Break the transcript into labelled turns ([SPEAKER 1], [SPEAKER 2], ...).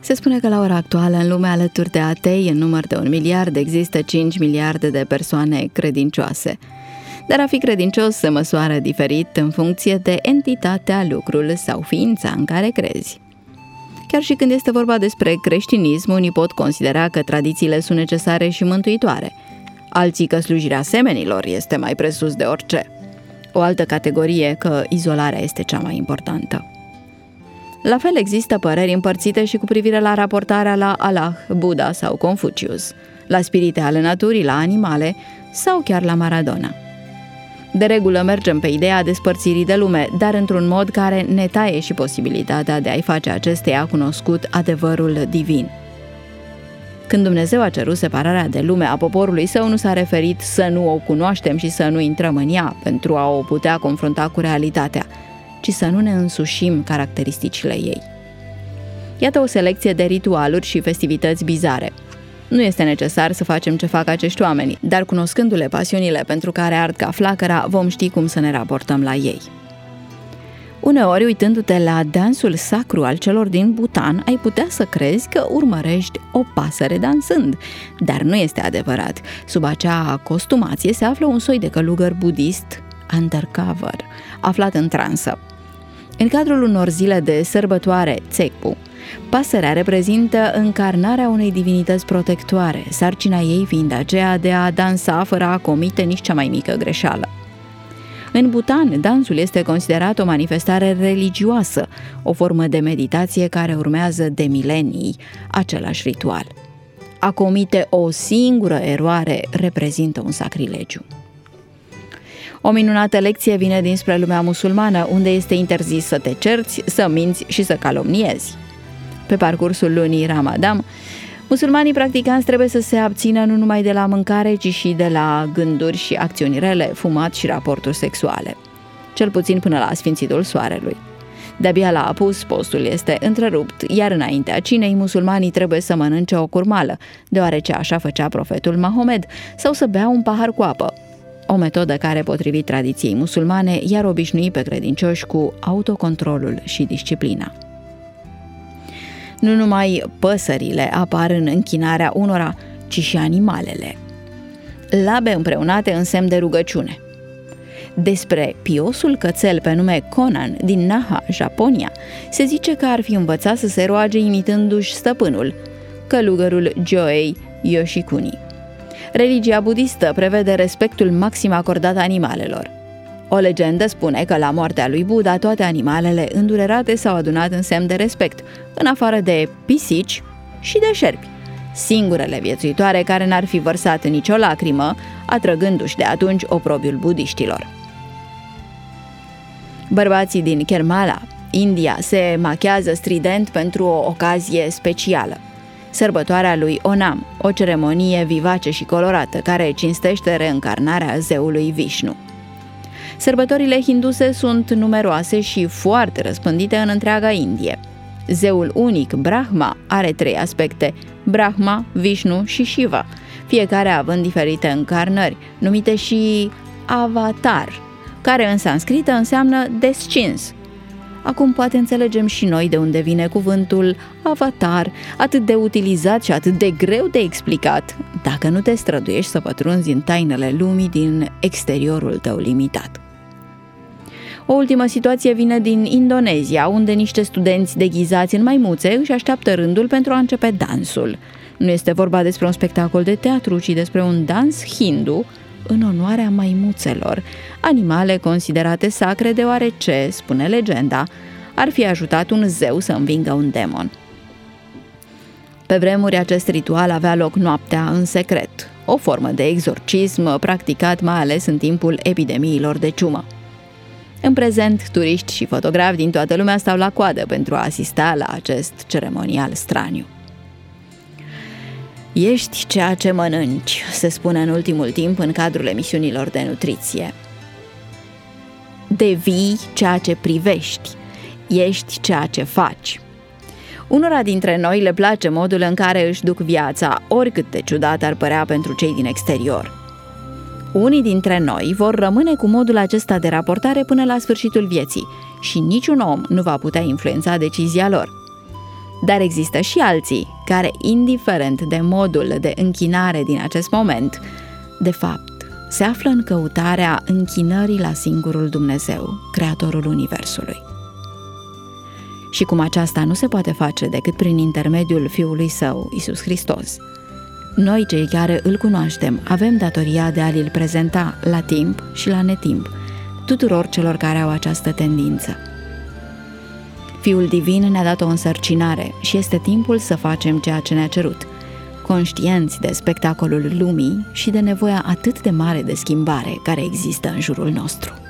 [SPEAKER 1] Se spune că la ora actuală, în lume, alături de atei, în număr de 1 miliard, există 5 miliarde de persoane credincioase. Dar a fi credincios se măsoară diferit în funcție de entitatea, lucrul sau ființa în care crezi. Chiar și când este vorba despre creștinism, unii pot considera că tradițiile sunt necesare și mântuitoare. Alții că slujirea semenilor este mai presus de orice. O altă categorie că izolarea este cea mai importantă. La fel există păreri împărțite și cu privire la raportarea la Allah, Buddha sau Confucius, la spirite ale naturii, la animale sau chiar la Maradona. De regulă mergem pe ideea despărțirii de lume, dar într-un mod care ne taie și posibilitatea de a-i face acesteia cunoscut adevărul divin. Când Dumnezeu a cerut separarea de lume a poporului său, nu s-a referit să nu o cunoaștem și să nu intrăm în ea pentru a o putea confrunta cu realitatea, ci să nu ne însușim caracteristicile ei. Iată o selecție de ritualuri și festivități bizare. Nu este necesar să facem ce fac acești oameni, dar cunoscându-le pasiunile pentru care ard ca flacăra, vom ști cum să ne raportăm la ei. Uneori, uitându-te la dansul sacru al celor din Bhutan, ai putea să crezi că urmărești o pasăre dansând, dar nu este adevărat. Sub acea costumație se află un soi de călugăr budist undercover, aflat în transă. În cadrul unor zile de sărbătoare Tsekpu, pasărea reprezintă încarnarea unei divinități protectoare, sarcina ei fiind aceea de a dansa fără a comite nici cea mai mică greșeală. În Bhutan, dansul este considerat o manifestare religioasă, o formă de meditație care urmează de milenii același ritual. A comite o singură eroare reprezintă un sacrilegiu. O minunată lecție vine dinspre lumea musulmană, unde este interzis să te cerți, să minți și să calomniezi. Pe parcursul lunii Ramadan, musulmanii practicanți trebuie să se abțină nu numai de la mâncare, ci și de la gânduri și acțiuni rele, fumat și raporturi sexuale, cel puțin până la sfințitul soarelui. De-abia la apus, postul este întrerupt, iar înaintea cinei, musulmanii trebuie să mănânce o curmală, deoarece așa făcea profetul Mahomed, sau să bea un pahar cu apă. O metodă care, potrivit tradiției musulmane, i-ar obișnui pe credincioși cu autocontrolul și disciplina. Nu numai păsările apar în închinarea unora, ci și animalele. Labe împreunate în semn de rugăciune. Despre piosul cățel pe nume Conan din Naha, Japonia, se zice că ar fi învățat să se roage imitându-și stăpânul, călugărul Joei Yoshikuni. Religia budistă prevede respectul maxim acordat animalelor. O legendă spune că la moartea lui Buddha toate animalele îndurerate s-au adunat în semn de respect, în afară de pisici și de șerpi, singurele viețuitoare care n-ar fi vărsat nicio lacrimă, atrăgându-și de atunci oprobiul budiștilor. Bărbații din Kerala, India, se machează strident pentru o ocazie specială. Sărbătoarea lui Onam, o ceremonie vivace și colorată care cinstește reîncarnarea zeului Vishnu. Sărbătorile hinduse sunt numeroase și foarte răspândite în întreaga Indie. Zeul unic, Brahma, are 3 aspecte, Brahma, Vishnu și Shiva, fiecare având diferite încarnări, numite și avatar, care în sanscrită înseamnă descins. Acum poate înțelegem și noi de unde vine cuvântul avatar, atât de utilizat și atât de greu de explicat, dacă nu te străduiești să pătrunzi în tainele lumii din exteriorul tău limitat. O ultimă situație vine din Indonezia, unde niște studenți deghizați în maimuțe își așteaptă rândul pentru a începe dansul. Nu este vorba despre un spectacol de teatru, ci despre un dans hindu în onoarea maimuțelor, animale considerate sacre deoarece, spune legenda, ar fi ajutat un zeu să învingă un demon. Pe vremuri, acest ritual avea loc noaptea în secret, o formă de exorcism practicat mai ales în timpul epidemiilor de ciumă. În prezent, turiști și fotografi din toată lumea stau la coadă pentru a asista la acest ceremonial straniu. Ești ceea ce mănânci, se spune în ultimul timp în cadrul emisiunilor de nutriție. Devii ceea ce privești, ești ceea ce faci. Unora dintre noi le place modul în care își duc viața, oricât de ciudat ar părea pentru cei din exterior. Unii dintre noi vor rămâne cu modul acesta de raportare până la sfârșitul vieții și niciun om nu va putea influența decizia lor. Dar există și alții care, indiferent de modul de închinare din acest moment, de fapt, se află în căutarea închinării la singurul Dumnezeu, Creatorul Universului. Și cum aceasta nu se poate face decât prin intermediul Fiului Său, Iisus Hristos, noi, cei care îl cunoaștem, avem datoria de a-l prezenta la timp și la netimp tuturor celor care au această tendință. Fiul Divin ne-a dat o însărcinare și este timpul să facem ceea ce ne-a cerut, conștienți de spectacolul lumii și de nevoia atât de mare de schimbare care există în jurul nostru.